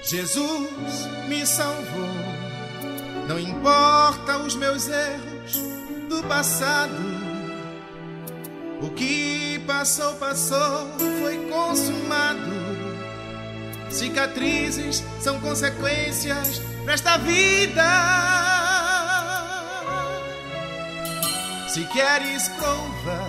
Jesus me salvou, não importa os meus erros do passado. O que passou, passou, foi consumado. Cicatrizes são consequências nesta vida. Se queres provar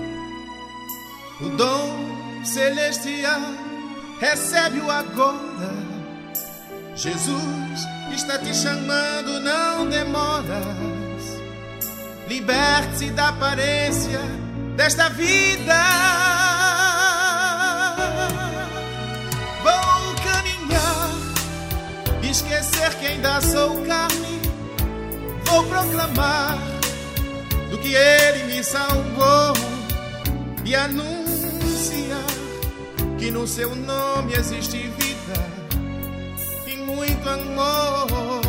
o dom celestial, recebe-o agora. Jesus está te chamando, não demoras. Liberte-se da aparência desta vida. Vou caminhar, esquecer que ainda sou carne. Vou proclamar do que Ele me salvou e anunciar que no seu nome existe vida e muito amor.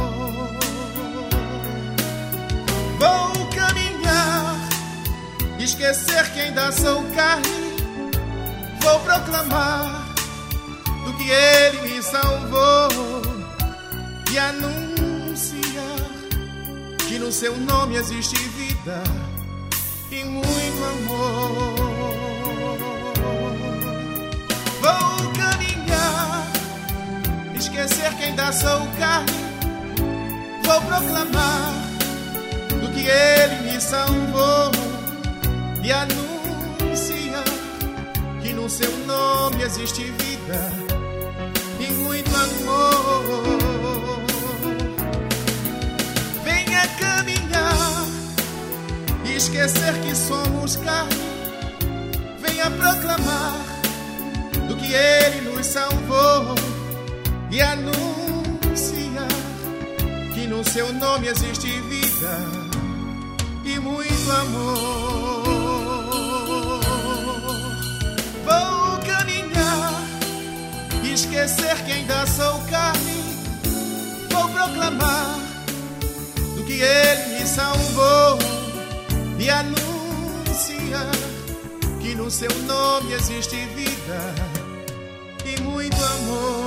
Vou caminhar, esquecer que ainda sou carne. Vou proclamar do que Ele me salvou e anunciar que no seu nome existe vida e muito amor. Vou caminhar, esquecer que ainda sou carne. Vou proclamar do que Ele me salvou e anunciar que no seu nome existe vida e muito amor. Venha caminhar, esquecer que somos carne. Venha proclamar do que Ele nos salvou e anunciar que no seu nome existe vida e muito amor. Vou caminhar, esquecer que ainda sou carne. Vou proclamar do que Ele me salvou e anunciar que no seu nome existe vida e muito amor.